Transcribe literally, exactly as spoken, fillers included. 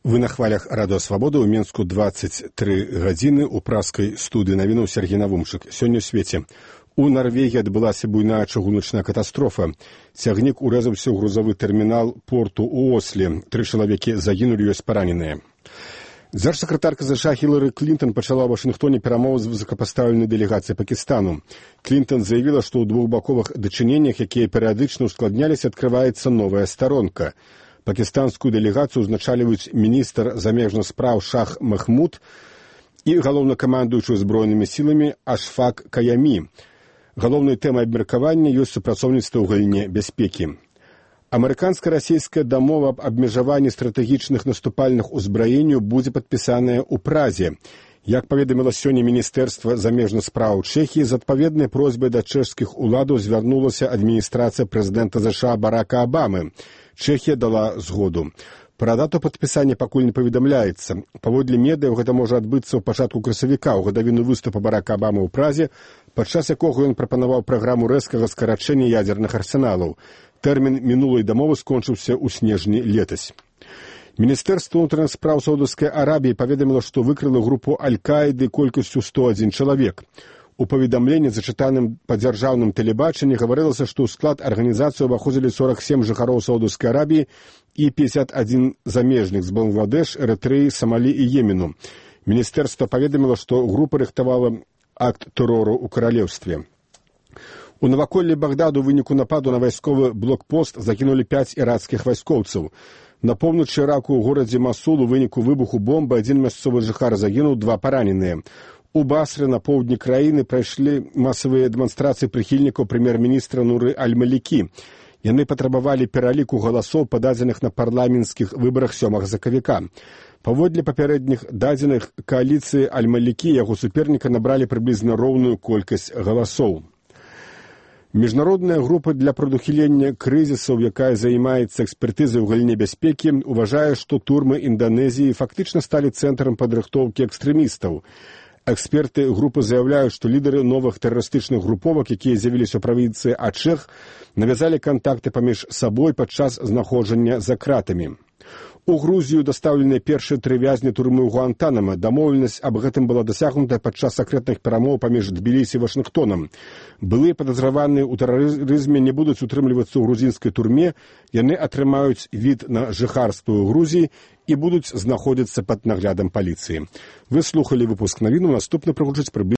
Вы на хвалях радыё Свабода ў Мінску дваццаць тры гадзіны ў праскай студыі навінаў Сергей Навумчык. Сёння ў свеце. У Нарвегіі адбылася буйная чыгуначная катастрофа. Цягнік урэзаўся ў грузавы тэрмінал порту ў Осле. Тры чалавекі загінулі, ёсць параненыя. Дзяржсакратарка США Хілары Клінтон пачала ў Вашынгтоне перамовы з высокапастаўленай дэлегацыяй Пакістану. Клінтон заявіла, што ў двухбаковых дачыненнях, якія перыядычна ускладняліся, адкрываецца новая старонка. Пакістанскую дэлегацыю узначальваюць міністр замежных спраў Шах Махмуд і галоўнакамандуючы збройнымі сіламі Ашфак Каямі. Галоўнай тэмай абмеркавання ёсць супрацоўніцтва ў галіне бяспекі. Амерыканска-расійская дамова аб абмежаванні стратэгічных наступальных узбраенняў будзе падпісаная ў Празе. Як паведаміла сёння Міністэрства замежных спраў Чэхіі, з адпаведнай просьбай да чэшскіх уладаў звярнулася адміністрацыя прэзідэнта США Барака Абамы. Чэхія дала згоду. Пра дату падпісання пакуль не паведамляецца. Паводле медыяў, гэта можа адбыцца ў пачатку красавіка, ў гадавіну выступа Барака Абамы ў Празе, падчас якога ён прапанаваў праграму рэзкага скарачэння ядзерных арсеналаў. Тэрмін мінулай дамовы скончыўся ў снежні летась. Міністэрства ўнутраных спраў Саудаўскай Арабіі паведаміла, што выкрыла групу Аль-Каіды колькасцю сто адзін чалавек. У паведамленні, зачытаным па дзяржаўным тэлебачанні, гаварылася, што ў склад арганізацыі ўваходзілі сорак сем жыхароў Саудаўскай Арабіі і пятьдесят один замежных з Бангладеш, Эрытрэі, Самалі і Йемену. Міністэрства паведаміла, што група рыхтавала акт тэрору ў каралеўстве. У наваколлі Багдаду ў выніку нападу на вайсковы блокпост загінулі пяць іракскіх вайскоўцаў. На поўначы Іраку ў горадзе Масул у выніку выбуху бомбы адзін мясцовы жыхар загінуў, два параненыя. У Басры на поўдні краіны прайшлі масавыя дэманстрацыі прыхільнікаў прэм'ер-міністра Нуры Аль-Малікі. Яны патрабавалі пераліку галасоў, пададзеных на парламенцкіх выбарах сёмага сакавіка. Паводле папярэдніх дадзеных кааліцыі Аль-Малікі і яго суперніка набралі прыблізна роўную колькасць галасоў. Міжнародная група для прадухілення крызісаў, якая займаецца экспертызай у галіне бяспекі, уважае, што турмы Інданезіі фактычна сталі цэнтрам падрыхтоўкі экстрэмістаў. Эксперты групы заяўляюць, што лідары новых тэрарыстычных груповак, якія з'явіліся ў правінцыі Ачэх, навязалі кантакты паміж сабой падчас знаходжання за кратамі. У Грузію дастаўленыя першыя тры вязні турмы ў Гуантанамо. Дамоўленасць аб гэтым была дасягнутая падчас сакрэтных перамоў паміж Тбілісі і Вашынгтонам. Былыя падазраваныя ў тэрарызме не будуць утрымлівацца ў грузінскай турме, яны атрымаюць від на жыхарства ў Грузіі і будуць знаходзіцца пад наглядам паліцыі. Вы слухалі выпуск навін, наступны прагучыць прыблізна